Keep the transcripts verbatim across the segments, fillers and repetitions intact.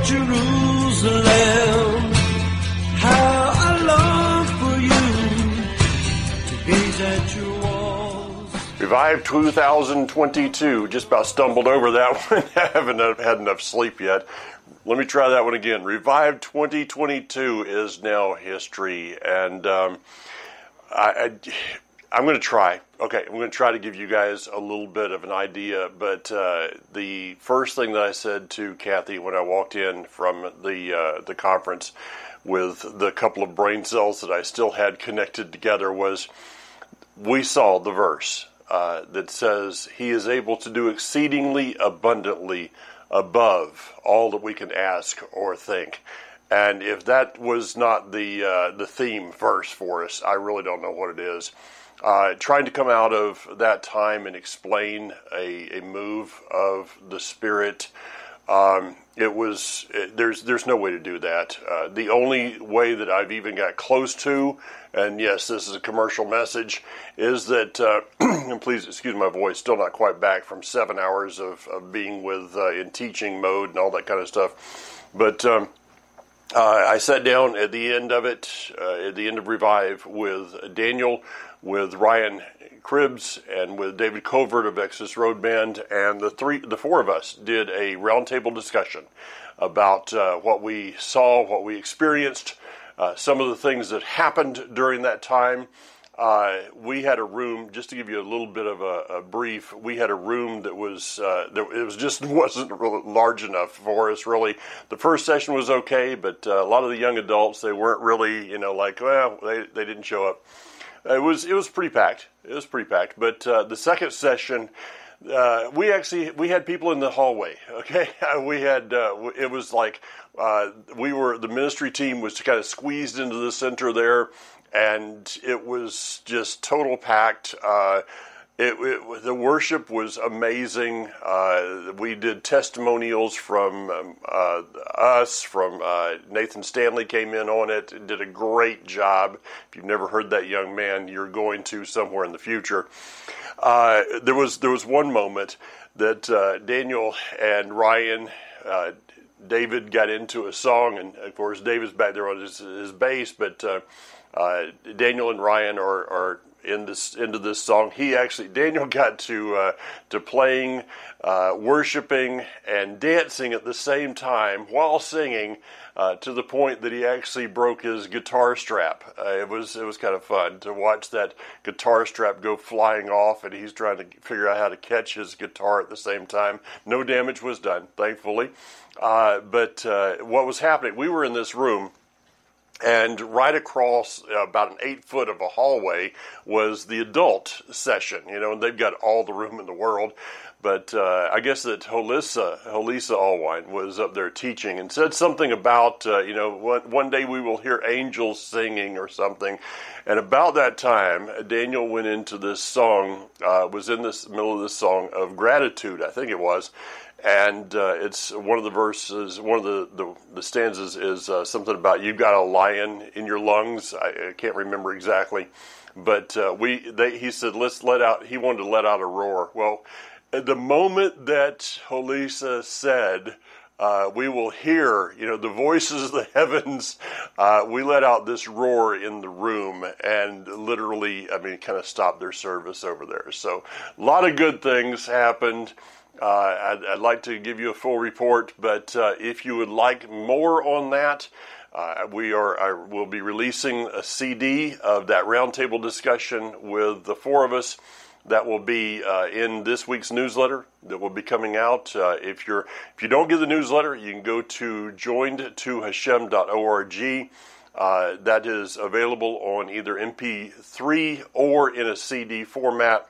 Jerusalem, how I long for you to gaze at your walls. Revive two thousand twenty-two. Just about stumbled over that one. I haven't had enough sleep yet. Let me try that one again. Revive twenty twenty-two is now history, and um, I, I, I'm going to try. Okay, I'm going to try to give you guys a little bit of an idea, but uh, the first thing that I said to Kathy when I walked in from the uh, the conference with the couple of brain cells that I still had connected together was, we saw the verse uh, that says, He is able to do exceedingly abundantly above all that we can ask or think. And if that was not the uh, the theme verse for us, I really don't know what it is. Uh, trying to come out of that time and explain a, a move of the Spirit, um, it was it, there's there's no way to do that. Uh, the only way that I've even got close to, and yes, this is a commercial message, is that uh, and please excuse my voice, still not quite back from seven hours of, of being with uh, in teaching mode and all that kind of stuff, but. Um, Uh, I sat down at the end of it, uh, at the end of Revive, with Daniel, with Ryan Cribbs, and with David Covert of Exodus Road Band, and the three, the four of us did a roundtable discussion about uh, what we saw, what we experienced, uh, some of the things that happened during that time. Uh, we had a room, just to give you a little bit of a, a brief, we had a room that was, uh, that it was just wasn't really large enough for us, really. The first session was okay, but uh, a lot of the young adults, they weren't really, you know, like, well, they, they didn't show up. It was, it was pretty packed. It was pretty packed. But uh, the second session, uh, we actually, we had people in the hallway, okay? We had, uh, it was like, uh, we were, the ministry team was kind of squeezed into the center there. And it was just total packed. Uh, it, it, the worship was amazing. Uh, we did testimonials from um, uh, us, from uh, Nathan Stanley came in on it and did a great job. If you've never heard that young man, you're going to somewhere in the future. Uh, there was there was one moment that uh, Daniel and Ryan, uh, David got into a song, and of course David's back there on his, his bass, but uh, Uh, Daniel and Ryan are, are in this into this song. He actually Daniel got to uh, to playing, uh, worshiping, and dancing at the same time while singing, uh, to the point that he actually broke his guitar strap. Uh, it was it was kind of fun to watch that guitar strap go flying off, and he's trying to figure out how to catch his guitar at the same time. No damage was done, thankfully. Uh, but uh, what was happening? We were in this room. And right across uh, about an eight foot of a hallway was the adult session, you know, and they've got all the room in the world. But uh, I guess that Holissa, Holissa Allwine was up there teaching and said something about, uh, you know, one, one day we will hear angels singing or something. And about that time, Daniel went into this song, uh, was in this middle of this song of gratitude, I think it was. And uh, it's one of the verses, one of the, the, the stanzas is uh, something about you've got a lion in your lungs. I, I can't remember exactly. But uh, we, they, he said, let's let out, he wanted to let out a roar. Well, at the moment that Holissa said, uh, we will hear, you know, the voices of the heavens, uh, we let out this roar in the room and literally, I mean, kind of stopped their service over there. So a lot of good things happened. Uh, I'd, I'd like to give you a full report, but uh, if you would like more on that, uh, we are I will be releasing a C D of that roundtable discussion with the four of us. That will be uh, in this week's newsletter that will be coming out. Uh, if you're if you don't get the newsletter, you can go to joined to hashem dot org. Uh, that is available on either M P three or in a C D format.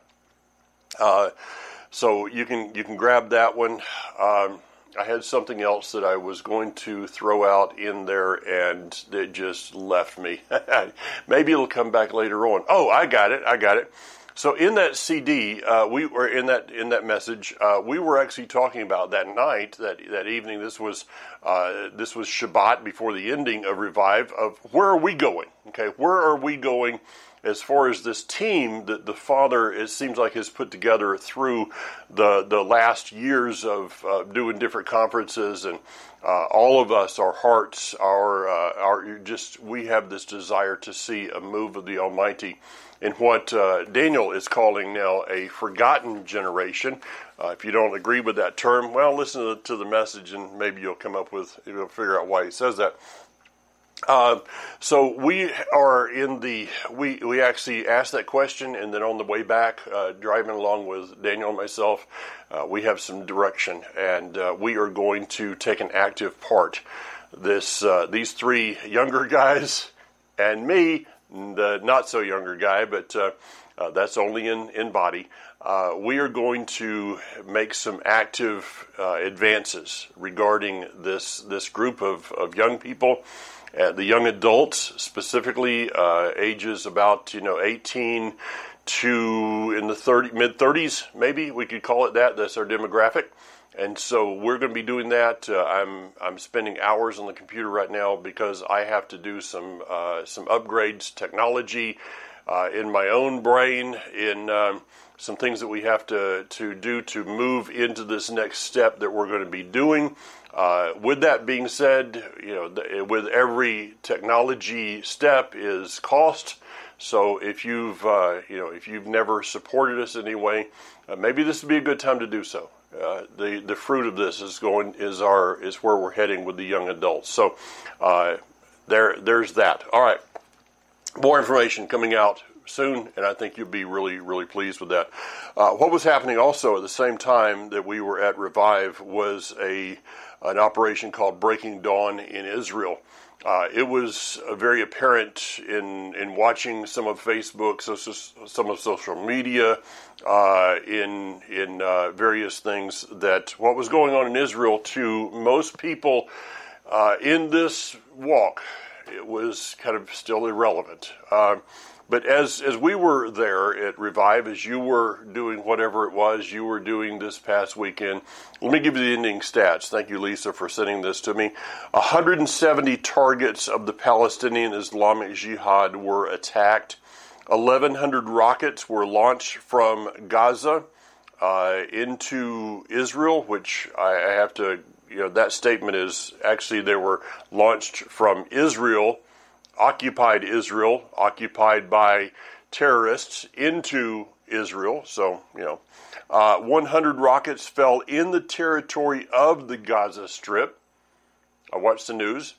Uh, So you can you can grab that one. Um, I had something else that I was going to throw out in there, and it just left me. Maybe it'll come back later on. Oh, I got it. I got it. So in that C D, uh, we were in that in that message. Uh, we were actually talking about that night, that that evening. This was uh, this was Shabbat before the ending of Revive. Of where are we going? Okay, where are we going as far as this team that the Father, it seems like, has put together through the the last years of uh, doing different conferences, and uh, all of us, our hearts, our uh, our just we have this desire to see a move of the Almighty in what uh, Daniel is calling now a forgotten generation. Uh, if you don't agree with that term, well, listen to the, to the message, and maybe you'll come up with, you'll figure out why he says that. Uh, so we are in the, we, we actually asked that question, and then on the way back, uh, driving along with Daniel and myself, uh, we have some direction, and uh, we are going to take an active part. This, uh, these three younger guys and me, the not so younger guy, but uh, uh, that's only in, in body, uh, we are going to make some active uh, advances regarding this, this group of, of young people. Uh, the young adults, specifically uh, ages about you know eighteen to in the thirty mid thirties, maybe we could call it that. That's our demographic, and so we're going to be doing that. Uh, I'm I'm spending hours on the computer right now because I have to do some uh, some upgrades, technology uh, in my own brain, in um, some things that we have to to do to move into this next step that we're going to be doing. Uh, with that being said, you know, the, with every technology step is cost. So if you've, uh, you know, if you've never supported us in any way, uh, maybe this would be a good time to do so. Uh, the the fruit of this is going is our is where we're heading with the young adults. So uh, there there's that. All right, more information coming out soon, and I think you'll be really, really pleased with that. Uh, what was happening also at the same time that we were at Revive was a an operation called Breaking Dawn in Israel. Uh, it was uh, very apparent in in watching some of Facebook, so, so, some of social media, uh, in in uh, various things, that what was going on in Israel to most people uh, in this walk, it was kind of still irrelevant. Uh, But as as we were there at Revive, as you were doing whatever it was you were doing this past weekend, let me give you the ending stats. Thank you, Lisa, for sending this to me. one hundred seventy targets of the Palestinian Islamic Jihad were attacked. eleven hundred rockets were launched from Gaza uh, into Israel, which I, I have to, you know, that statement is actually they were launched from Israel, occupied Israel, occupied by terrorists, into Israel. So, you know, uh, one hundred rockets fell in the territory of the Gaza Strip. I watched the news.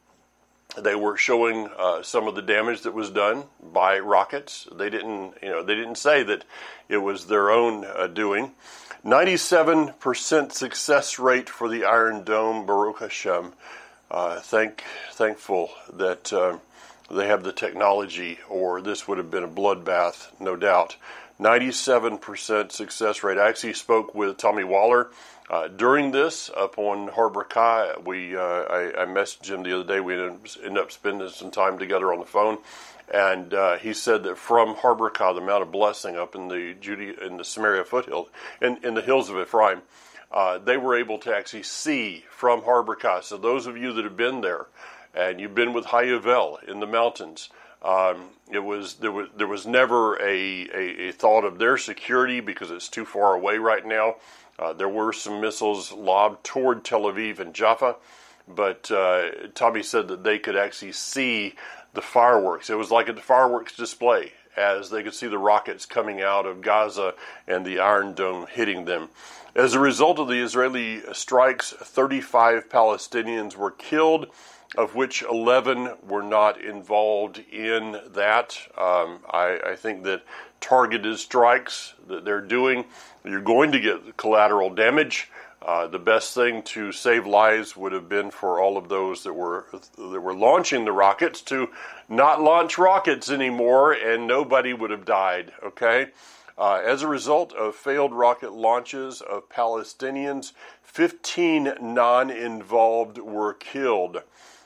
They were showing uh, some of the damage that was done by rockets. They didn't, you know, they didn't say that it was their own uh, doing. ninety-seven percent success rate for the Iron Dome, Baruch Hashem. Uh, thank, thankful that uh, they have the technology, or this would have been a bloodbath, no doubt. ninety-seven percent success rate. I actually spoke with Tommy Waller uh, during this up on Harbor Kai. We, uh, I, I messaged him the other day. We ended up spending some time together on the phone, and uh, he said that from Harbor Kai, the Mount of Blessing up in the Judea, in the Samaria foothill, in, in the hills of Ephraim, uh, they were able to actually see from Harbor Kai. So those of you that have been there, and you've been with Hayuvel in the mountains, um, it was there was there was never a, a, a thought of their security because it's too far away right now. Uh, there were some missiles lobbed toward Tel Aviv and Jaffa, but uh, Tommy said that they could actually see the fireworks. It was like a fireworks display as they could see the rockets coming out of Gaza and the Iron Dome hitting them. As a result of the Israeli strikes, thirty-five Palestinians were killed, of which eleven were not involved in that. Um, I, I think that targeted strikes that they're doing, you're going to get collateral damage. Uh, the best thing to save lives would have been for all of those that were that were launching the rockets to not launch rockets anymore, and nobody would have died, okay? Uh, as a result of failed rocket launches of Palestinians, fifteen non-involved were killed.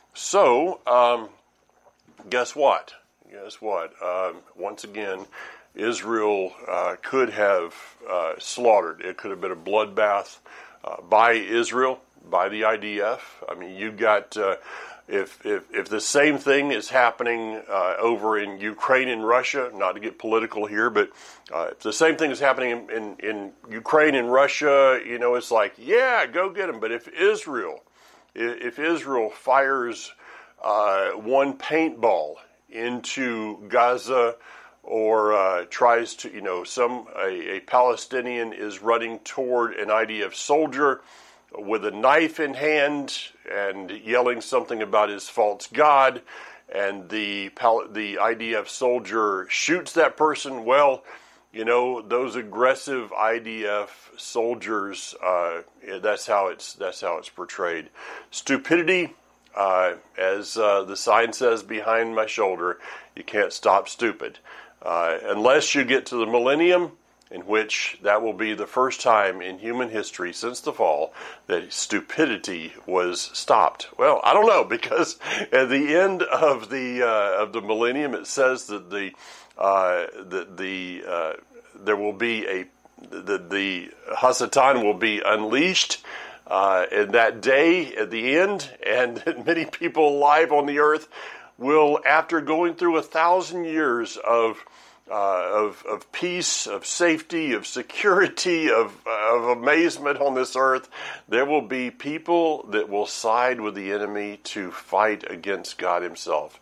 So, um, guess what? Guess what? Um, once again, Israel uh, could have uh, slaughtered. It could have been a bloodbath uh, by Israel, by the I D F. I mean, you got uh, if if, if the same thing is happening uh, over in Ukraine and Russia, not to get political here, but uh, if the same thing is happening in, in, in Ukraine and Russia, you know, it's like, yeah, go get them. But if Israel, if Israel fires uh, one paintball into Gaza, or uh, tries to, you know, some a, a Palestinian is running toward an I D F soldier with a knife in hand and yelling something about his false god, and the the I D F soldier shoots that person. Well, you know, those aggressive I D F soldiers, uh, that's how it's that's how it's portrayed. Stupidity, uh, as uh, the sign says behind my shoulder, you can't stop stupid. Uh, unless you get to the millennium, in which that will be the first time in human history since the fall that stupidity was stopped. Well, I don't know, because at the end of the uh, of the millennium, it says that the uh, that the uh, there will be a the the Hasatan will be unleashed uh, in that day at the end, and many people alive on the earth will, after going through a thousand years of uh, of of peace, of safety, of security, of of amazement on this earth, there will be people that will side with the enemy to fight against God Himself.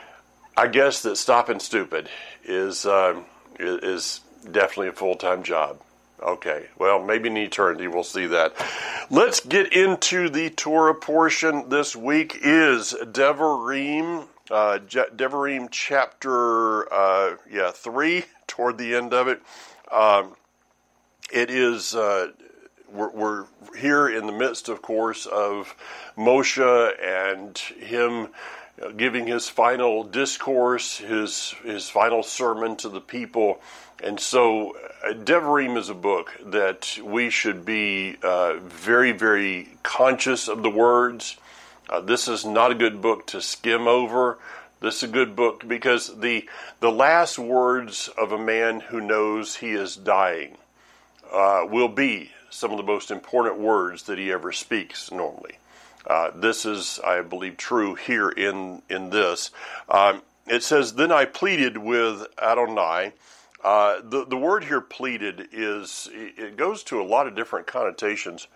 I guess that stopping stupid is uh, is definitely a full-time job. Okay, well, maybe in eternity we'll see that. Let's get into the Torah portion. This week is Devarim, uh, Devarim chapter uh, yeah three, toward the end of it. Um, it is uh, we're, we're here in the midst, of course, of Moshe and him giving his final discourse, his his final sermon to the people. And so uh, Devarim is a book that we should be uh, very, very conscious of the words. Uh, this is not a good book to skim over. This is a good book because the the last words of a man who knows he is dying uh, will be some of the most important words that he ever speaks normally. Uh, this is, I believe, true here in, in this. Um, it says, "Then I pleaded with Adonai." Uh, the, the word here, pleaded, is, it goes to a lot of different connotations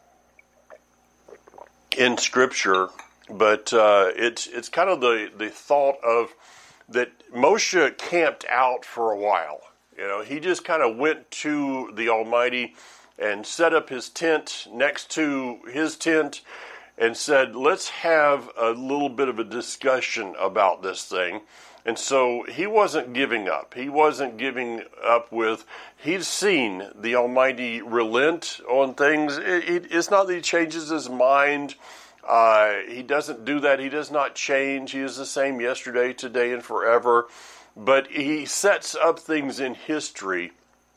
in Scripture, but uh, it's it's kind of the, the thought of that Moshe camped out for a while. You know, he just kind of went to the Almighty and set up his tent next to his tent and said, let's have a little bit of a discussion about this thing. And so he wasn't giving up. He wasn't giving up with, he's seen the Almighty relent on things. It, it, it's not that he changes his mind. Uh, he doesn't do that. He does not change. He is the same yesterday, today, and forever. But he sets up things in history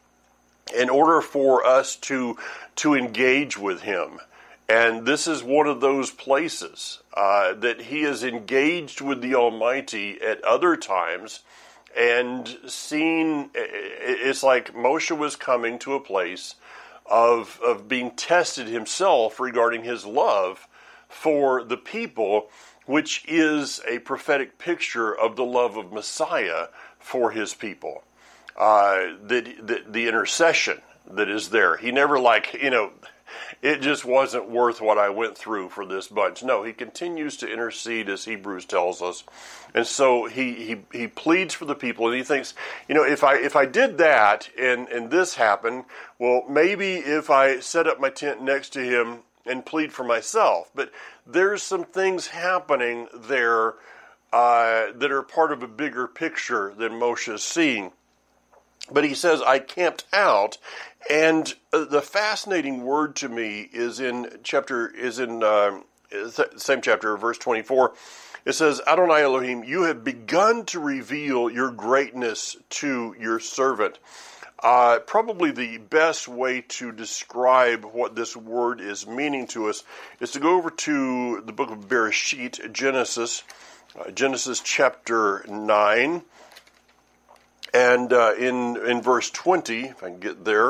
in order for us to, to engage with him. And this is one of those places uh, that he is engaged with the Almighty at other times and seen. It's like Moshe was coming to a place of of being tested himself regarding his love for the people, which is a prophetic picture of the love of Messiah for his people. Uh, the, the, the intercession that is there. He never like, you know, it just wasn't worth what I went through for this bunch. No, he continues to intercede, as Hebrews tells us. And so he, he, he pleads for the people, and he thinks, you know, if I if I did that and, and this happened, well, maybe if I set up my tent next to him and plead for myself. But there's some things happening there uh, that are part of a bigger picture than Moshe is seeing. But he says, I camped out, and uh, the fascinating word to me is in chapter is in uh, same chapter, verse twenty-four. It says, Adonai Elohim, you have begun to reveal your greatness to your servant. Uh, probably the best way to describe what this word is meaning to us is to go over to the book of Bereshit, Genesis, uh, Genesis chapter nine. And uh, in in verse twenty, if I can get there,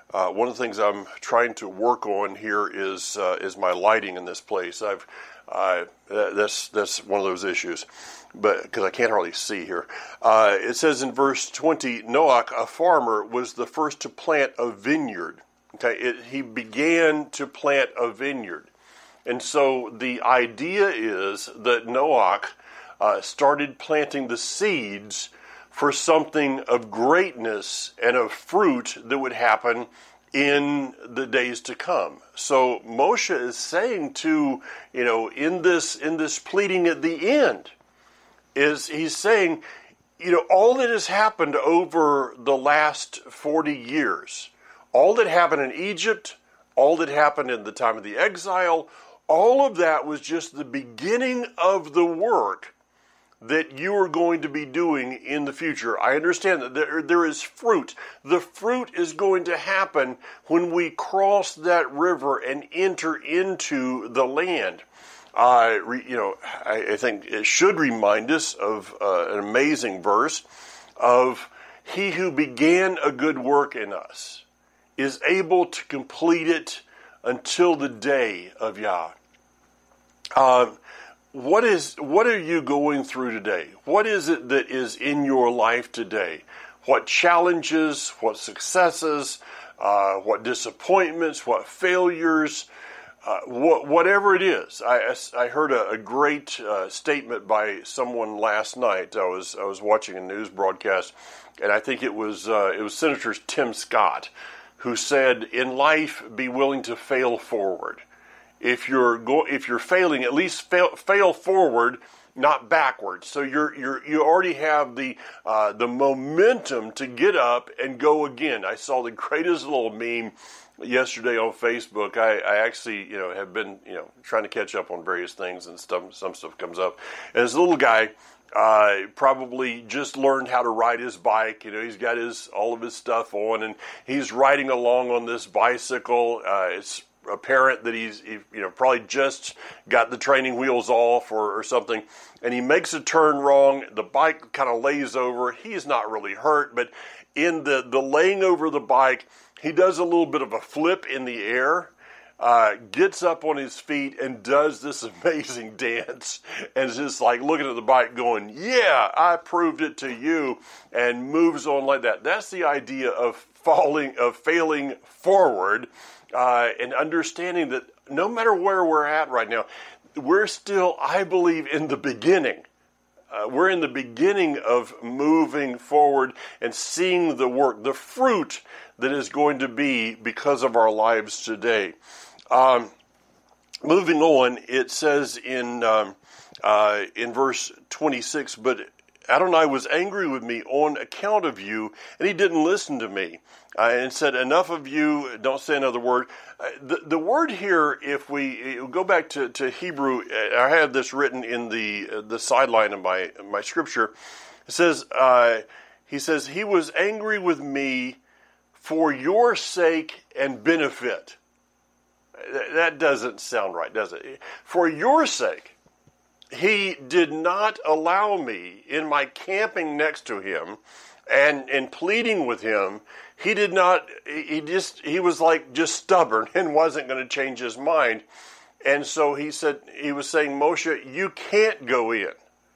Uh, one of the things I'm trying to work on here is uh, is my lighting in this place. I've uh, that's that's one of those issues, but because I can't hardly see here. Uh, it says in verse twenty, Noach, a farmer, was the first to plant a vineyard. Okay, it, he began to plant a vineyard, and so the idea is that Noach uh, started planting the seeds for something of greatness and of fruit that would happen in the days to come. So Moshe is saying to, you know, in this in this pleading at the end, is he's saying, you know, all that has happened over the last forty years, all that happened in Egypt, all that happened in the time of the exile, all of that was just the beginning of the work that you are going to be doing in the future. I understand that there, there is fruit. The fruit is going to happen when we cross that river and enter into the land. Uh, you know, I, I think it should remind us of uh, an amazing verse of he who began a good work in us is able to complete it until the day of Yah. Um, What is what are you going through today? What is it that is in your life today? What challenges, what successes, uh, what disappointments, what failures, uh, what, whatever it is. I, I heard a, a great uh, statement by someone last night. I was I was watching a news broadcast, and I think it was uh, it was Senator Tim Scott who said, "In life, be willing to fail forward. If you're go, if you're failing, at least fail, fail forward, not backwards. So you're you're you already have the uh, the momentum to get up and go again." I saw the greatest little meme yesterday on Facebook. I, I actually you know have been you know trying to catch up on various things, and stuff. Some stuff comes up. And this little guy uh, probably just learned how to ride his bike. You know, he's got his all of his stuff on, and he's riding along on this bicycle. Uh, it's apparent that he's he, you know probably just got the training wheels off or, or something, and he makes a turn wrong. The bike kind of lays over. He's not really hurt, but in the the laying over the bike, he does a little bit of a flip in the air, uh, gets up on his feet and does this amazing dance, and is just like looking at the bike going, "Yeah, I proved it to you," and moves on like that. That's the idea of falling of failing forward. Uh, and understanding that no matter where we're at right now, we're still, I believe, in the beginning. Uh, we're in the beginning of moving forward and seeing the work, the fruit that is going to be because of our lives today. Um, moving on, it says in um, uh, in verse twenty-six, "But Adonai was angry with me on account of you, and he didn't listen to me. Uh, and said, enough of you, don't say another word." Uh, the, the word here, if we go back to, to Hebrew, I have this written in the uh, the sideline of my my scripture. It says, uh, he says, "He was angry with me for your sake and benefit." That doesn't sound right, does it? For your sake. He did not allow me in my camping next to him and, and pleading with him. He did not, he just, he was like just stubborn and wasn't going to change his mind. And so he said, he was saying, "Moshe, you can't go in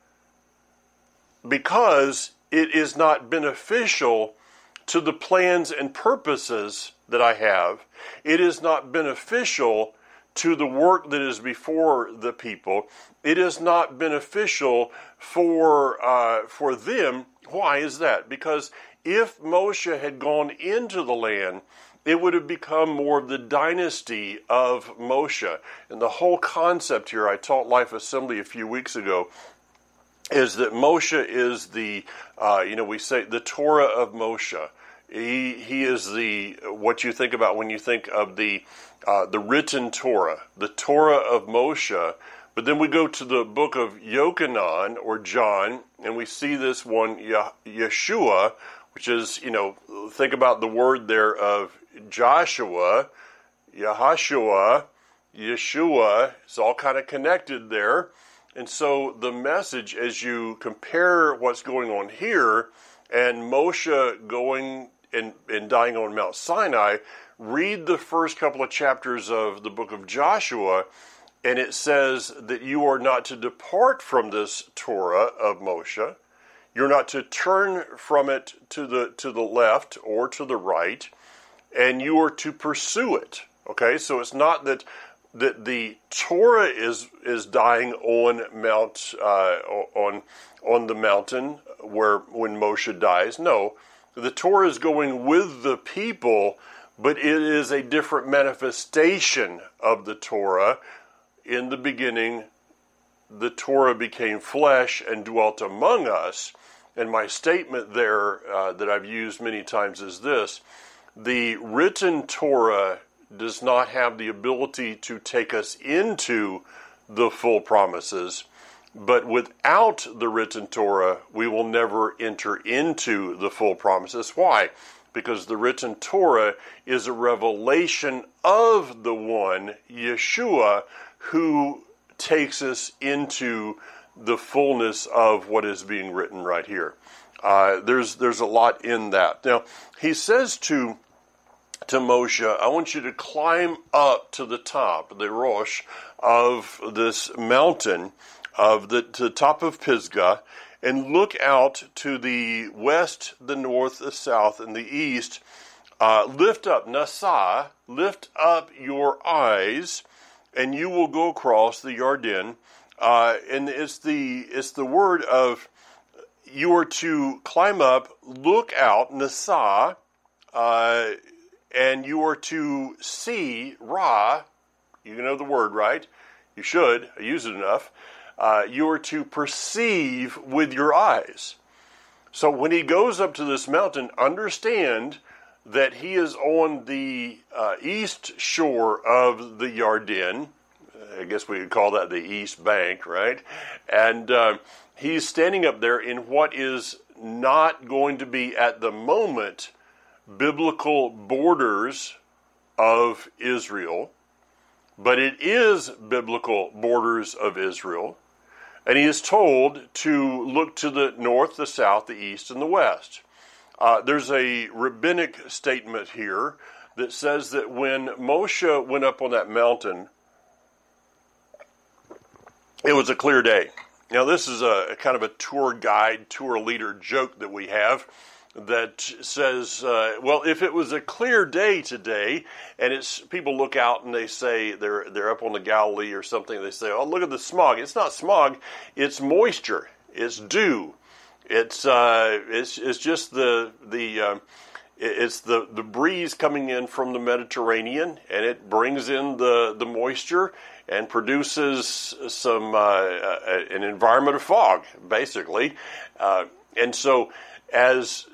because it is not beneficial to the plans and purposes that I have. It is not beneficial to the work that is before the people. It is not beneficial for uh, for them." Why is that? Because if Moshe had gone into the land, it would have become more of the dynasty of Moshe. And the whole concept here, I taught Life Assembly a few weeks ago, is that Moshe is the, uh, you know, we say the Torah of Moshe. He he is the what you think about when you think of the uh, the written Torah, the Torah of Moshe. But then we go to the book of Yochanan or John, and we see this one Yeshua, which is, you know, think about the word there of Joshua, Yahashua, Yeshua. It's all kind of connected there. And so the message, as you compare what's going on here and Moshe going in, in dying on Mount Sinai, read the first couple of chapters of the book of Joshua, and it says that you are not to depart from this Torah of Moshe. You're not to turn from it to the to the left or to the right, and you are to pursue it. Okay, so it's not that that the Torah is is dying on Mount uh, on on the mountain where when Moshe dies. No, the Torah is going with the people, but it is a different manifestation of the Torah. In the beginning, the Torah became flesh and dwelt among us. And my statement there uh, that I've used many times is this: the written Torah does not have the ability to take us into the full promises, but without the written Torah, we will never enter into the full promises. Why? Because the written Torah is a revelation of the one, Yeshua, who takes us into the fullness of what is being written right here. Uh, there's there's a lot in that. Now, he says to to Moshe, I want you to climb up to the top, the Rosh, of this mountain, of the, to the top of Pisgah, and look out to the west, the north, the south, and the east. Uh, lift up, Nasa, lift up your eyes, and you will go across the Yarden. Uh, and it's the it's the word of you are to climb up, look out, Nasa, uh, and you are to see Ra. You know the word, right? You should. I use it enough. Uh, you are to perceive with your eyes. So when he goes up to this mountain, understand that he is on the uh, east shore of the Yarden. I guess we could call that the east bank, right? And uh, he's standing up there in what is not going to be at the moment biblical borders of Israel, but it is biblical borders of Israel. And he is told to look to the north, the south, the east, and the west. Uh, there's a rabbinic statement here that says that when Moshe went up on that mountain, it was a clear day. Now, this is a, a kind of a tour guide, tour leader joke that we have that says, uh, well, if it was a clear day today, and it's people look out and they say they're they're up on the Galilee or something, they say, oh, look at the smog. It's not smog, it's moisture, it's dew, it's uh, it's it's just the the uh, it's the the breeze coming in from the Mediterranean, and it brings in the the moisture and produces some uh, an environment of fog, basically, uh, and so as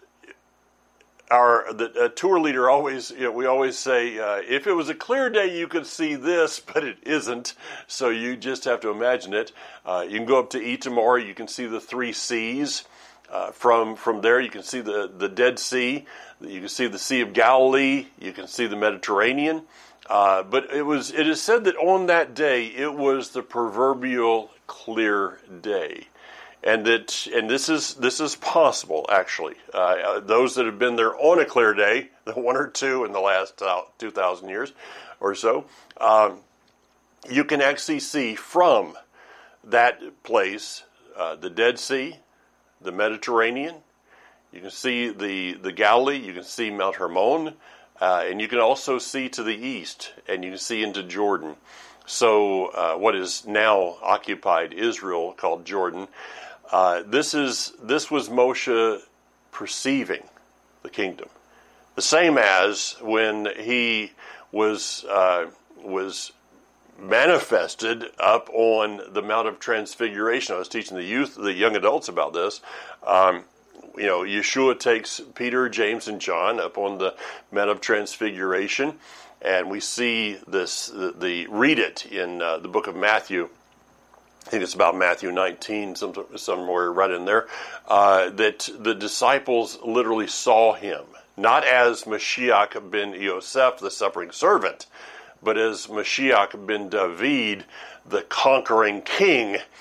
Our the uh, tour leader always, you know, we always say, uh, if it was a clear day, you could see this, but it isn't. So you just have to imagine it. Uh, you can go up to Itamar. You can see the three seas. Uh, from from there, you can see the, the Dead Sea. You can see the Sea of Galilee. You can see the Mediterranean. Uh, but it was it is said that on that day, it was the proverbial clear day. And that, and this is this is possible actually. Uh, those that have been there on a clear day, the one or two in the last uh, two thousand years or so, um, you can actually see from that place uh, the Dead Sea, the Mediterranean. You can see the the Galilee. You can see Mount Hermon, uh, and you can also see to the east, and you can see into Jordan. So uh, what is now occupied Israel, called Jordan. Uh, this is this was Moshe perceiving the kingdom, the same as when he was uh, was manifested up on the Mount of Transfiguration. I was teaching the youth, the young adults about this. Um, you know, Yeshua takes Peter, James, and John up on the Mount of Transfiguration, and we see this. The, the read it in uh, the book of Matthew. I think it's about Matthew nineteen, some, somewhere right in there, uh, that the disciples literally saw him, not as Mashiach ben Yosef, the suffering servant, but as Mashiach ben David, the conquering king.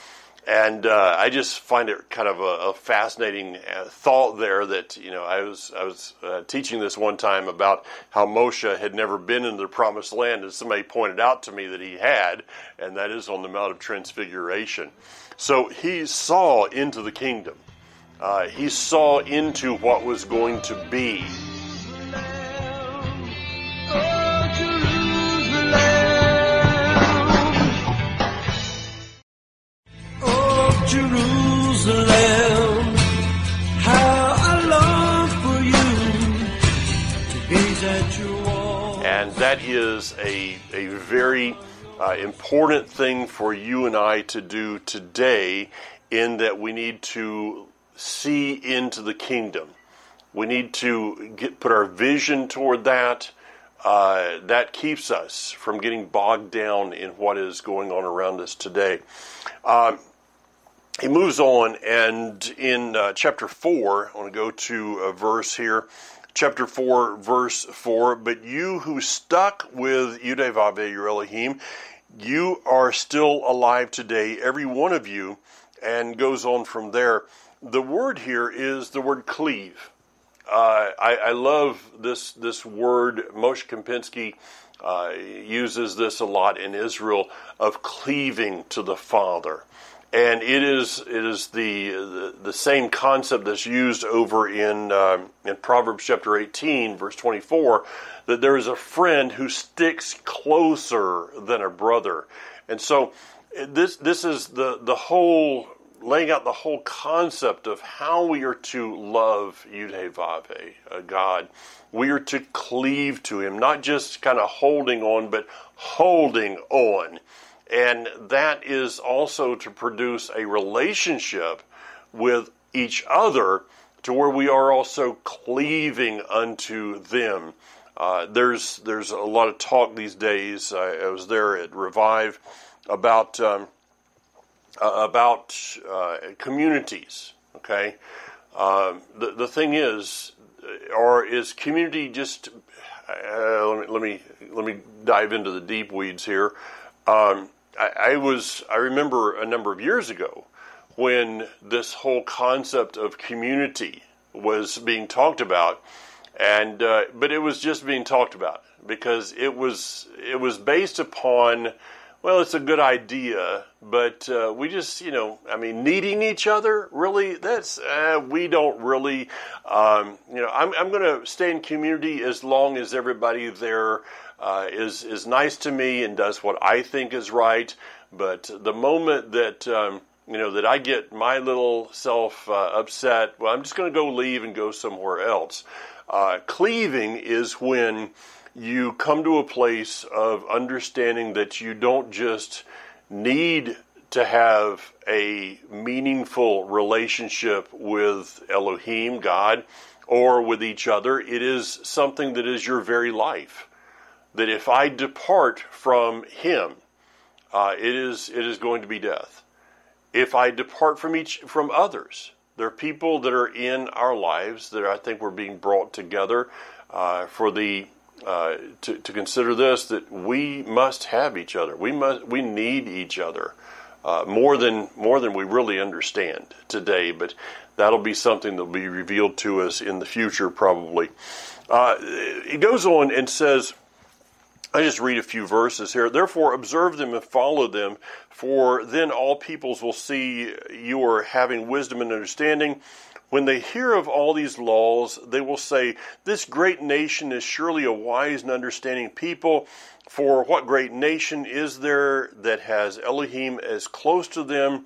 And uh, I just find it kind of a, a fascinating uh, thought there that, you know, I was I was uh, teaching this one time about how Moshe had never been in the Promised Land, and somebody pointed out to me that he had, and that is on the Mount of Transfiguration. So he saw into the kingdom. Uh, he saw into what was going to be. Jerusalem, how I long for you to gaze at your walls. And that is a, a very uh, important thing for you and I to do today, in that we need to see into the kingdom. We need to get put our vision toward that. Uh, that keeps us from getting bogged down in what is going on around us today. Um, He moves on, and in uh, chapter four, I want to go to a verse here, chapter four, verse four, but you who stuck with Yudevave, your Elohim, you are still alive today, every one of you, and goes on from there. The word here is the word cleave. Uh, I, I love this, this word. Moshe Kempinski uh, uses this a lot in Israel, of cleaving to the Father. And it is it is the the, the same concept that's used over in uh, in Proverbs chapter eighteen, verse twenty-four, that there is a friend who sticks closer than a brother. And so this this is the the whole laying out the whole concept of how we are to love Yudhevave, uh, God. We are to cleave to Him, not just kind of holding on, but holding on. And that is also to produce a relationship with each other to where we are also cleaving unto them. Uh, there's there's a lot of talk these days. I, I was there at Revive about um, uh, about uh, communities. Okay, um, the the thing is, or is community just? Uh, let me let me let me dive into the deep weeds here. Um, I was, I remember a number of years ago when this whole concept of community was being talked about, and uh, but it was just being talked about because it was it was based upon, well, it's a good idea, but uh, we just, you know, I mean, needing each other, really, that's, uh, we don't really, um, you know, I'm, I'm going to stay in community as long as everybody there Uh, is is nice to me and does what I think is right. But the moment that um, you know that I get my little self uh, upset, well, I'm just going to go leave and go somewhere else. Uh, cleaving is when you come to a place of understanding that you don't just need to have a meaningful relationship with Elohim, God, or with each other. It is something that is your very life. That if I depart from Him, uh, it is it is going to be death. If I depart from each from others, there are people that are in our lives that I think we're being brought together uh, for the uh, to to consider this, that we must have each other. We must we need each other uh, more than more than we really understand today. But that'll be something that'll be revealed to us in the future, probably. Uh, it goes on and says. I just read a few verses here. Therefore, observe them and follow them, for then all peoples will see you are having wisdom and understanding. When they hear of all these laws, they will say, this great nation is surely a wise and understanding people. For what great nation is there that has Elohim as close to them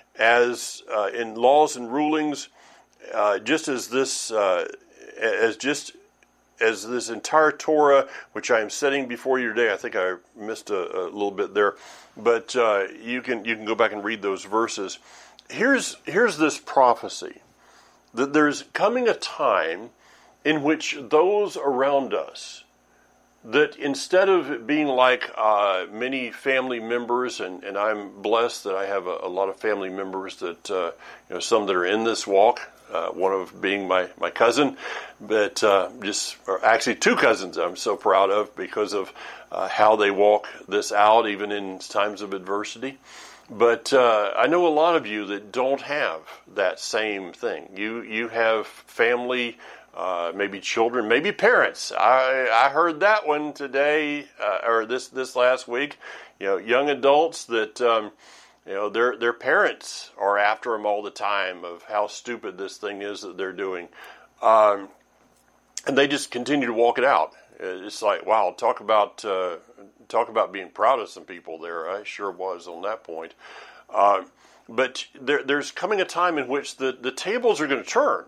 as uh, in laws and rulings, uh, just as this, uh, as just as this entire Torah, which I am setting before you today. I think I missed a, a little bit there, but uh, you can you can go back and read those verses. Here's here's this prophecy that there's coming a time in which those around us, that instead of being like uh, many family members, and, and I'm blessed that I have a, a lot of family members that, uh, you know, some that are in this walk, uh, one of being my, my cousin, but uh, just, or actually two cousins I'm so proud of because of uh, how they walk this out, even in times of adversity. But uh, I know a lot of you that don't have that same thing. You you have family, uh, maybe children, maybe parents. I I heard that one today uh, or this this last week. You know, young adults that um, you know their their parents are after them all the time of how stupid this thing is that they're doing, um, and they just continue to walk it out. It's like, wow, talk about. Uh, Talk about being proud of some people there. I sure was on that point. Uh, but there, there's coming a time in which the, the tables are going to turn.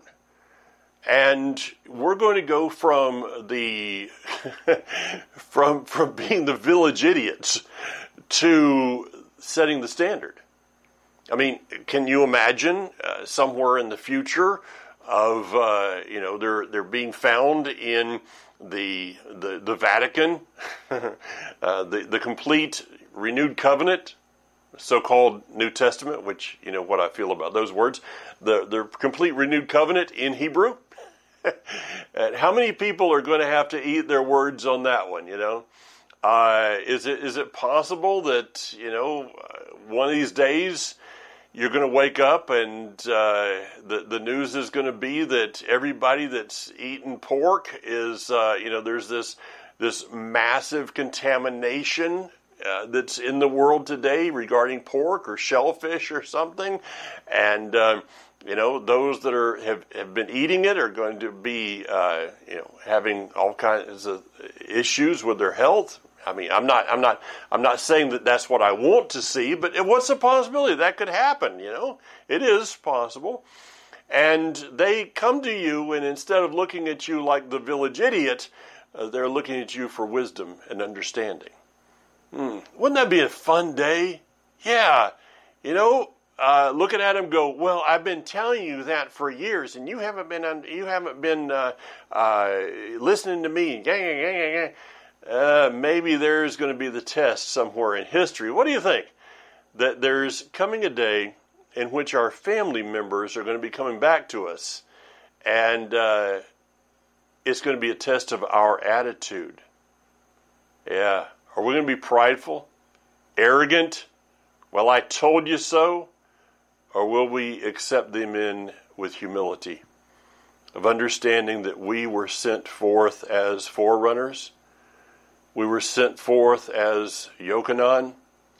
And we're going to go from the from from being the village idiots to setting the standard. I mean, can you imagine uh, somewhere in the future of uh, you know they're they're being found in the the the Vatican, uh, the the complete renewed covenant, so-called New Testament, which you know what I feel about those words, the the complete renewed covenant in Hebrew. And how many people are going to have to eat their words on that one? You know, uh, is it is it possible that you know one of these days you're going to wake up and uh, the the news is going to be that everybody that's eating pork is, uh, you know, there's this this massive contamination uh, that's in the world today regarding pork or shellfish or something, and um, you know those that are have, have been eating it are going to be uh, you know having all kinds of issues with their health. I mean, I'm not, I'm not, I'm not saying that that's what I want to see, but what's the possibility that could happen? You know, it is possible. And they come to you, and instead of looking at you like the village idiot, uh, they're looking at you for wisdom and understanding. Hmm. Wouldn't that be a fun day? Yeah. You know, uh, looking at them, go, well, I've been telling you that for years, and you haven't been, you haven't been uh, uh, listening to me. Gang, gang, gang, gang. Uh, maybe there's going to be the test somewhere in history. What do you think? That there's coming a day in which our family members are going to be coming back to us, and uh, it's going to be a test of our attitude. Yeah. Are we going to be prideful, arrogant? Well, I told you so. Or will we accept them in with humility, of understanding that we were sent forth as forerunners? We were sent forth as Yochanan,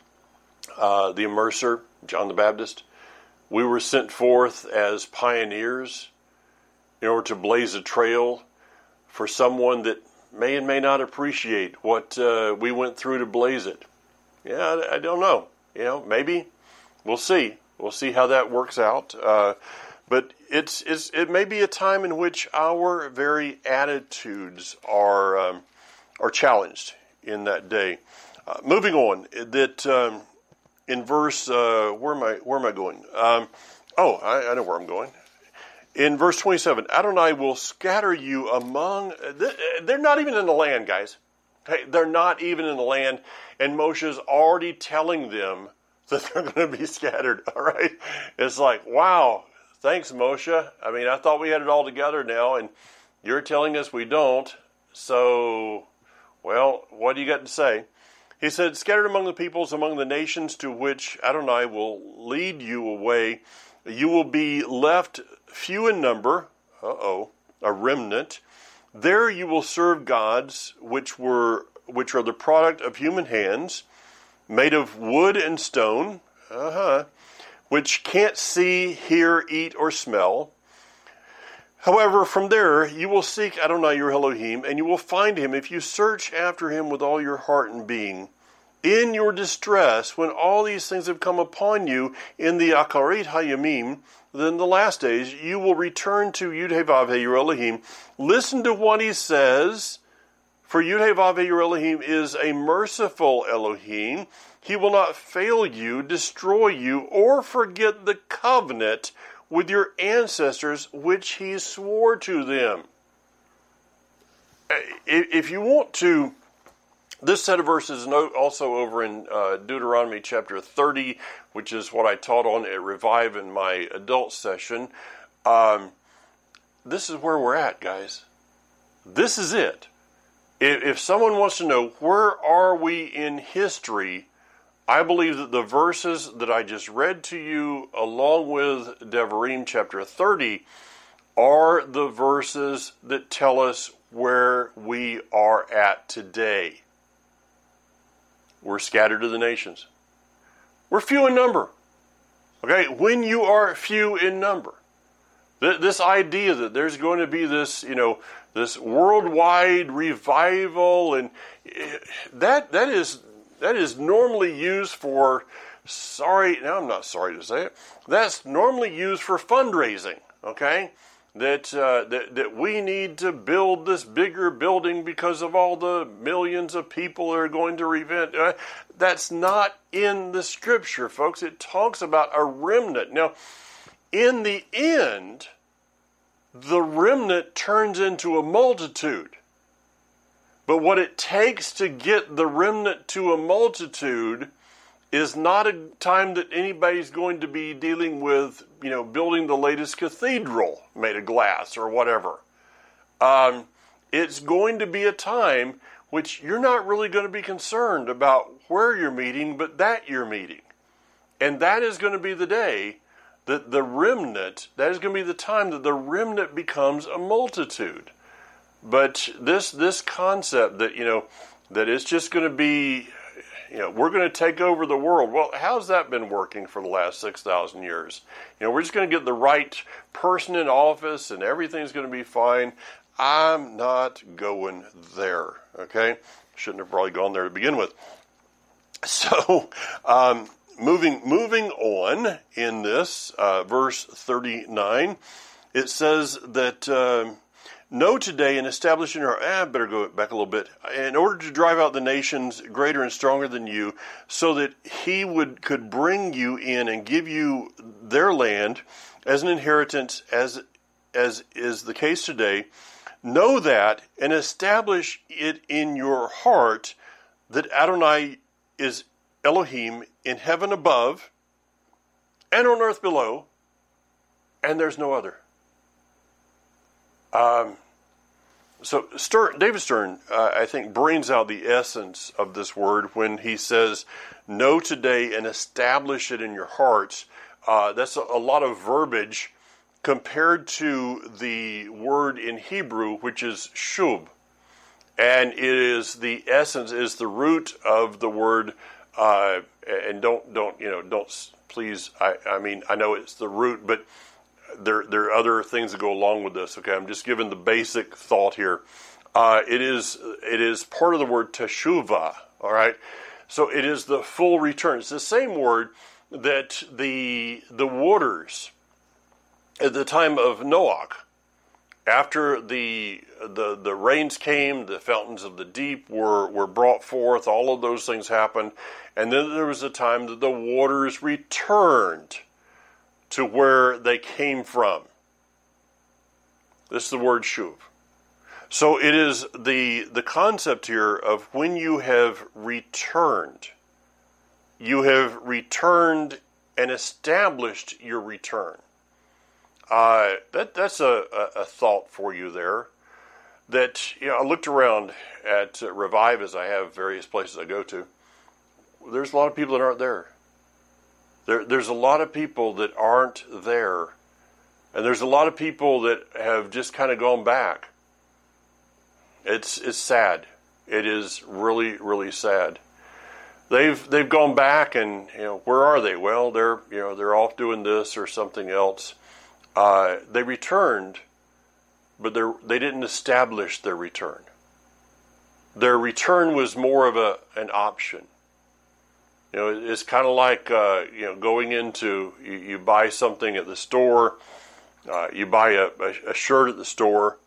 uh, the immerser, John the Baptist. We were sent forth as pioneers in order to blaze a trail for someone that may and may not appreciate what uh, we went through to blaze it. Yeah, I, I don't know. You know, maybe. We'll see. We'll see how that works out. Uh, but it's, it's it may be a time in which our very attitudes are... Um, are challenged in that day. Uh, moving on, that um, in verse, uh, where am I? Where am I going? Um, oh, I, I know where I'm going. In verse twenty-seven, Adonai will scatter you among. They're not even in the land, guys. Hey, they're not even in the land, and Moshe's already telling them that they're going to be scattered. All right, it's like, wow, thanks, Moshe. I mean, I thought we had it all together now, and you're telling us we don't. So. Well, what do you got to say? He said, scattered among the peoples, among the nations to which Adonai will lead you away, you will be left few in number, uh-oh, a remnant. There you will serve gods which were which are the product of human hands, made of wood and stone, uh-huh, which can't see, hear, eat, or smell. However, from there you will seek Adonai your Elohim, and you will find him if you search after him with all your heart and being. In your distress, when all these things have come upon you in the Akarit Hayamim, then the last days, you will return to Yud-Heh-Vav-Heh your Elohim. Listen to what he says, for Yud-Heh-Vav-Heh your Elohim is a merciful Elohim. He will not fail you, destroy you, or forget the covenant with your ancestors, which he swore to them. If you want to, this set of verses is also over in uh, Deuteronomy chapter thirty, which is what I taught on at Revive in my adult session. Um, this is where we're at, guys. This is it. If, if someone wants to know, where are we in history I believe that the verses that I just read to you, along with Devarim chapter thirty, are the verses that tell us where we are at today. We're scattered to the nations. We're few in number. Okay, when you are few in number, th- this idea that there's going to be this, you know, this worldwide revival, and that that is that is normally used for, sorry, now I'm not sorry to say it, that's normally used for fundraising, okay? That, uh, that that we need to build this bigger building because of all the millions of people that are going to repent. Uh, that's not in the Scripture, folks. It talks about a remnant. Now, in the end, the remnant turns into a multitude. But what it takes to get the remnant to a multitude is not a time that anybody's going to be dealing with, you know, building the latest cathedral made of glass or whatever. Um, it's going to be a time which you're not really going to be concerned about where you're meeting, but that you're meeting. And that is going to be the day that the remnant, that is going to be the time that the remnant becomes a multitude. But this this concept that, you know, that it's just going to be, you know, we're going to take over the world. Well, how's that been working for the last six thousand years? You know, we're just going to get the right person in office and everything's going to be fine. I'm not going there, okay? Shouldn't have probably gone there to begin with. So, um, moving moving on in this, uh, verse thirty-nine, it says that... Uh, Know today and establish in your, ah, better go back a little bit, in order to drive out the nations greater and stronger than you, so that he would could bring you in and give you their land as an inheritance, as as is the case today. Know that and establish it in your heart that Adonai is Elohim in heaven above and on earth below, and there's no other. Um, so Stern, David Stern, uh, I think, brings out the essence of this word when he says, know today and establish it in your hearts. Uh, that's a, a lot of verbiage compared to the word in Hebrew, which is shub. And it is the essence, is the root of the word, uh, and don't, don't, you know, don't, please, I, I mean, I know it's the root, but There, there are other things that go along with this. Okay, I'm just giving the basic thought here. Uh, it is, it is part of the word teshuvah. All right, so it is the full return. It's the same word that the the waters at the time of Noah, after the the the rains came, the fountains of the deep were were brought forth. All of those things happened, and then there was a time that the waters returned to where they came from. This is the word shuv. So it is the the concept here of when you have returned. You have returned and established your return. Uh, that that's a, a, a thought for you there. That, you know, I looked around at uh, Revive, as I have various places I go to. There's a lot of people that aren't there. There, there's a lot of people that aren't there. And there's a lot of people that have just kind of gone back. It's it's sad. It is really, really sad. They've they've gone back, and, you know, where are they? Well, they're you know they're off doing this or something else. Uh, they returned, but they they didn't establish their return. Their return was more of a an option. You know, it's kind of like, uh, you know, going into, you, you buy something at the store, uh, you buy a, a, a shirt at the store,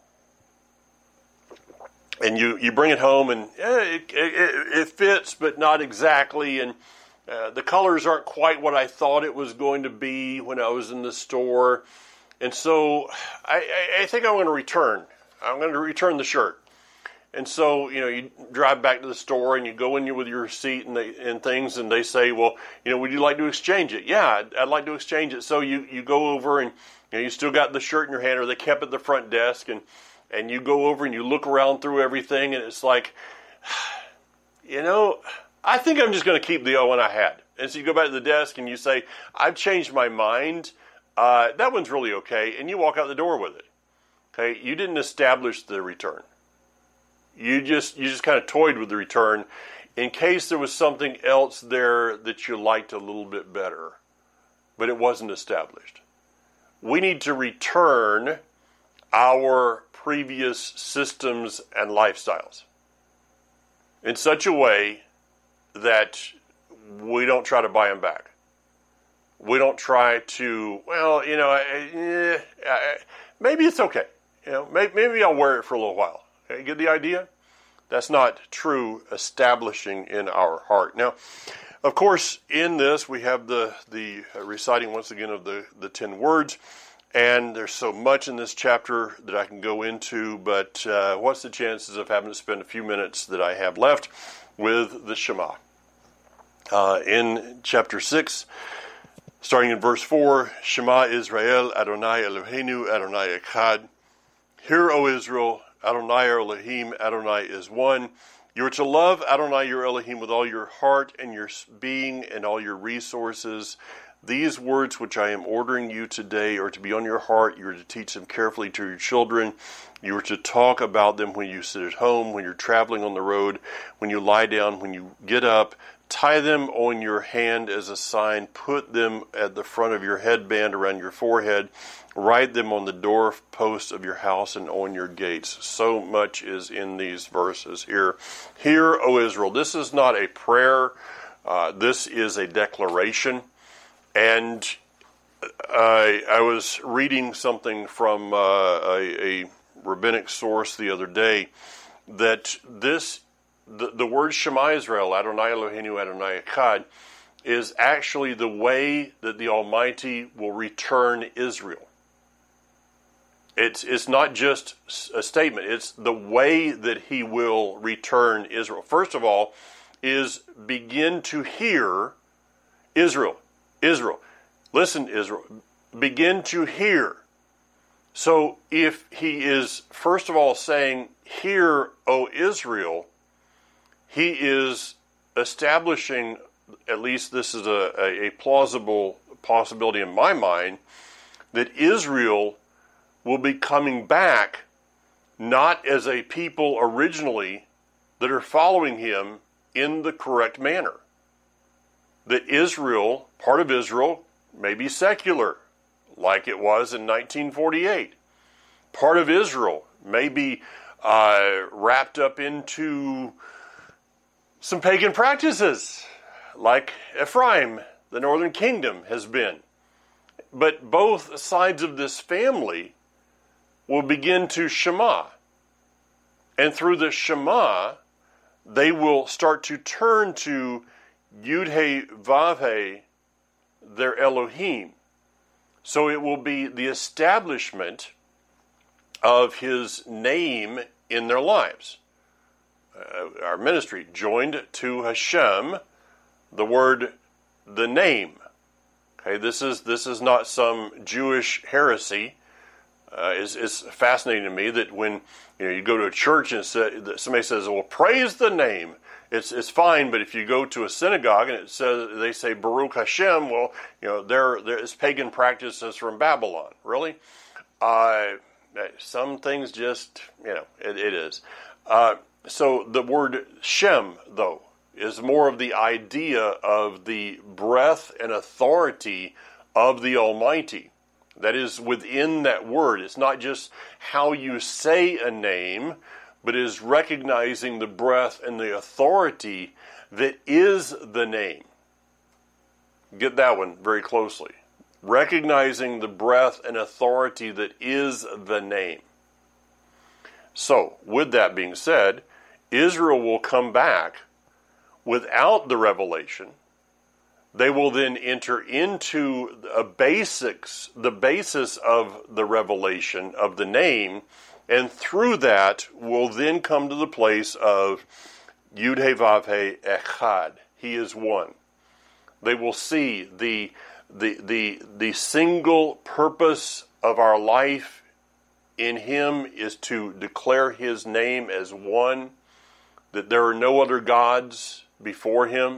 and you, you bring it home, and eh, it, it, it fits, but not exactly, and uh, the colors aren't quite what I thought it was going to be when I was in the store, and so I, I, I think I'm going to return. I'm going to return the shirt. And so, you know, you drive back to the store and you go in with your receipt and they, and things, and they say, well, you know, would you like to exchange it? Yeah, I'd, I'd like to exchange it. So you, you go over and, you know, you still got the shirt in your hand, or they kept it at the front desk, and, and you go over and you look around through everything, and it's like, you know, I think I'm just going to keep the O one I had. And so you go back to the desk and you say, I've changed my mind. Uh, that one's really okay. And you walk out the door with it. Okay, you didn't establish the return. You just you just kind of toyed with the return in case there was something else there that you liked a little bit better, but it wasn't established. We need to return our previous systems and lifestyles in such a way that we don't try to buy them back. We don't try to, well, you know, eh, eh, maybe it's okay. You know, maybe, maybe I'll wear it for a little while. Okay, you get the idea? That's not true establishing in our heart. Now, of course, in this we have the the reciting once again of the, the ten words, and there's so much in this chapter that I can go into, but uh, what's the chances of having to spend a few minutes that I have left with the Shema? Uh, in chapter six, starting in verse four, Shema Israel, Adonai Eloheinu, Adonai Echad. Hear, O Israel, Adonai Elohim, Adonai is one. You are to love Adonai your Elohim with all your heart and your being and all your resources. These words which I am ordering you today are to be on your heart. You are to teach them carefully to your children. You are to talk about them when you sit at home, when you're traveling on the road, when you lie down, when you get up. Tie them on your hand as a sign. Put them at the front of your headband around your forehead. Write them on the doorposts of your house and on your gates. So much is in these verses here. Hear, O Israel. This is not a prayer. Uh, this is a declaration. And I, I was reading something from uh, a, a rabbinic source the other day that this The, the word Shema Israel, Adonai Eloheinu, Adonai Echad, is actually the way that the Almighty will return Israel. It's, it's not just a statement. It's the way that He will return Israel. First of all, is begin to hear Israel. Israel. Listen, Israel. Begin to hear. So if He is, first of all, saying, Hear, O Israel, He is establishing, at least this is a, a, a plausible possibility in my mind, that Israel will be coming back not as a people originally that are following Him in the correct manner. That Israel, part of Israel, may be secular, like it was in nineteen forty-eight. Part of Israel may be uh, wrapped up into some pagan practices, like Ephraim, the northern kingdom, has been. But both sides of this family will begin to Shema. And through the Shema, they will start to turn to Yud-He Vav-He, their Elohim. So it will be the establishment of His name in their lives. Uh, our ministry joined to Hashem, the word, the name. Okay, this is this is not some Jewish heresy. Uh, it's, it's fascinating to me that when you know you go to a church and say, somebody says, "Well, praise the name," it's it's fine. But if you go to a synagogue and it says they say Baruch Hashem, well, you know, there there is pagan practices from Babylon. Really, uh, some things just you know it, it is. Uh, So the word Shem, though, is more of the idea of the breath and authority of the Almighty. That is within that word. It's not just how you say a name, but is recognizing the breath and the authority that is the name. Get that one very closely. Recognizing the breath and authority that is the name. So, with that being said, Israel will come back without the revelation. They will then enter into a basics, the basis of the revelation of the name, and through that will then come to the place of Yud-He Vav-He Echad. He is one. They will see the the the the single purpose of our life in Him is to declare His name as one, that there are no other gods, before him,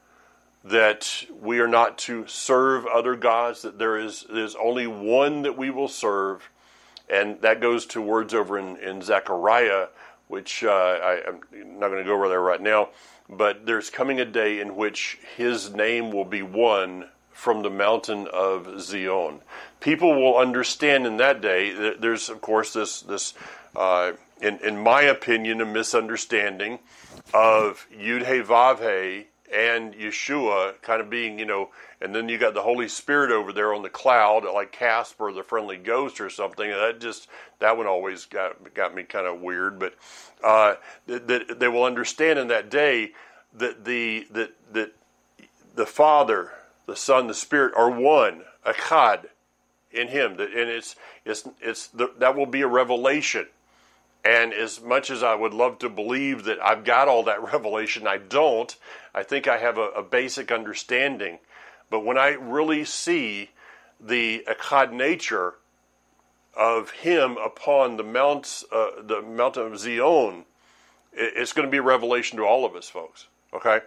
that we are not to serve other gods, that there is there's only one that we will serve. And that goes to words over in, in Zechariah, which uh, I, I'm not going to go over there right now, but there's coming a day in which his name will be won from the mountain of Zion. People will understand in that day. There's, of course, this, this uh, in, in my opinion, a misunderstanding of Yud-Heh-Vav-Heh and Yeshua kind of being, you know, and then you got the Holy Spirit over there on the cloud, like Casper, the friendly ghost or something. And that just, that one always got got me kind of weird. But uh, that, that they will understand in that day that the that that the Father, the Son, the Spirit are one, echad, in Him. That and it's it's it's the, that will be a revelation. And as much as I would love to believe that I've got all that revelation, I don't. I think I have a, a basic understanding. But when I really see the echad nature of Him upon the mounts, uh, the mountain of Zion, it, it's going to be a revelation to all of us, folks. Okay?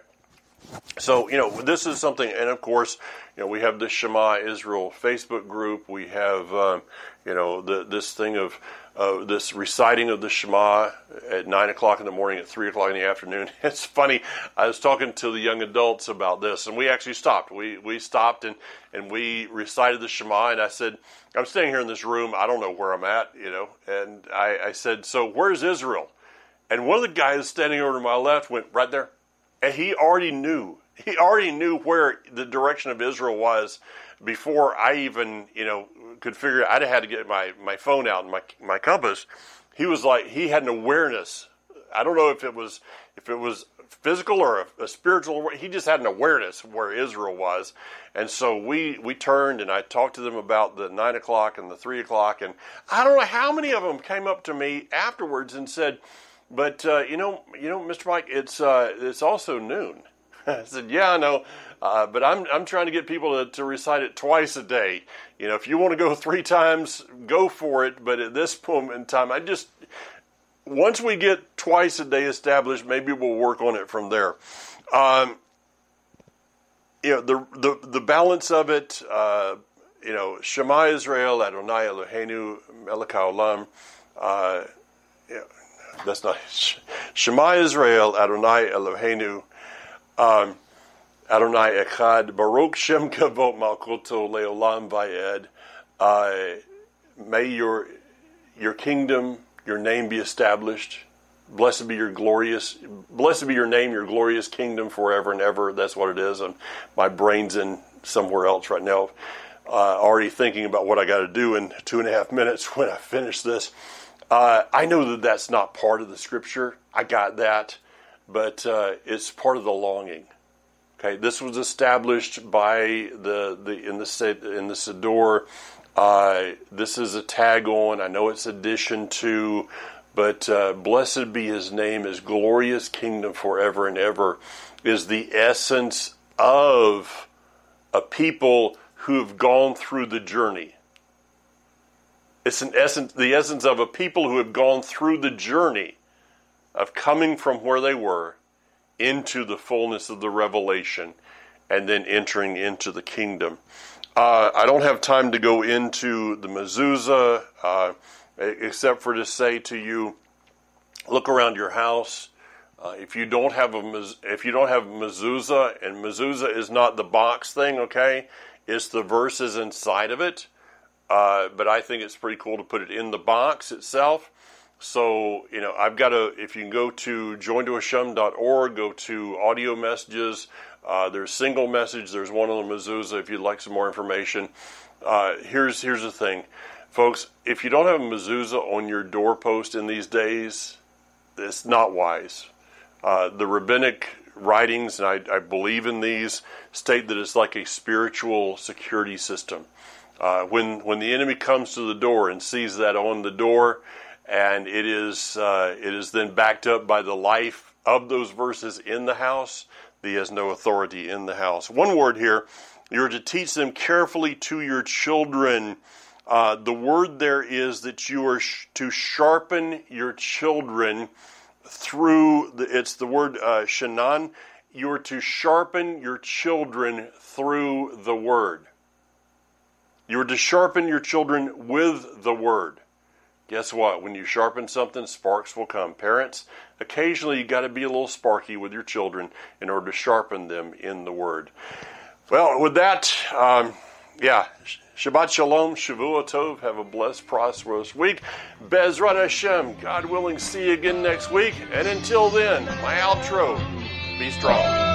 So, you know, this is something, and of course, you know, we have the Shema Israel Facebook group. We have, um, you know, the, this thing of uh, this reciting of the Shema at nine o'clock in the morning, at three o'clock in the afternoon. It's funny. I was talking to the young adults about this, and we actually stopped. We we stopped and, and we recited the Shema, and I said, I'm staying here in this room. I don't know where I'm at, you know. And I, I said, so where's Israel? And one of the guys standing over to my left went, right there. And he already knew. He already knew where the direction of Israel was before I even, you know, could figure it. I'd have had to get my, my phone out and my my compass. He was like, he had an awareness. I don't know if it was if it was physical or a, a spiritual. He just had an awareness of where Israel was. And so we we turned and I talked to them about the nine o'clock and the three o'clock. And I don't know how many of them came up to me afterwards and said, But uh, you know, you know, Mister Mike, it's uh, it's also noon. I said, yeah, I know, uh, but I'm I'm trying to get people to, to recite it twice a day. You know, if you want to go three times, go for it. But at this moment in time, I just once we get twice a day established, maybe we'll work on it from there. Um, you know, the the the balance of it. Uh, you know, Shema Israel, Adonai Eloheinu, Melech HaOlam. Uh, yeah. That's not Shema Israel, Adonai Eloheinu, um, Adonai Echad, Baruch Shem Kavot Malkoto Leolam Vayed. Uh, may your your kingdom, your name be established. Blessed be your glorious, blessed be your name, your glorious kingdom forever and ever. That's what it is. And my brain's in somewhere else right now, uh, already thinking about what I got to do in two and a half minutes when I finish this. Uh, I know that that's not part of the scripture. I got that, but uh, it's part of the longing. Okay, this was established by the the in the in the Siddur. Uh, this is a tag on. I know it's addition to, but uh, blessed be His name. His glorious kingdom forever and ever is the essence of a people who have gone through the journey. It's an essence, the essence of a people who have gone through the journey of coming from where they were into the fullness of the revelation and then entering into the kingdom. Uh, I don't have time to go into the mezuzah, uh, except for to say to you, look around your house. Uh, if you don't have a if you don't have mezuzah, and mezuzah is not the box thing, okay? It's the verses inside of it. Uh, but I think it's pretty cool to put it in the box itself. So, you know, I've got a, if you can go to join to hashem dot org, go to audio messages. Uh, there's single message. There's one on the mezuzah if you'd like some more information. Uh, here's here's the thing. Folks, if you don't have a mezuzah on your doorpost in these days, it's not wise. Uh, the rabbinic writings, and I, I believe in these, state that it's like a spiritual security system. Uh, when when the enemy comes to the door and sees that on the door, and it is uh, it is then backed up by the life of those verses in the house, he has no authority in the house. One word here, you're to teach them carefully to your children. Uh, the word there is that you are sh- to sharpen your children through, the, it's the word uh, shanan, you are to sharpen your children through the Word. You are to sharpen your children with the Word. Guess what? When you sharpen something, sparks will come. Parents, occasionally you got to be a little sparky with your children in order to sharpen them in the Word. Well, with that, um, yeah, Shabbat Shalom, Shavua Tov. Have a blessed, prosperous week. Bezrat Hashem. God willing, see you again next week. And until then, my outro. Be strong.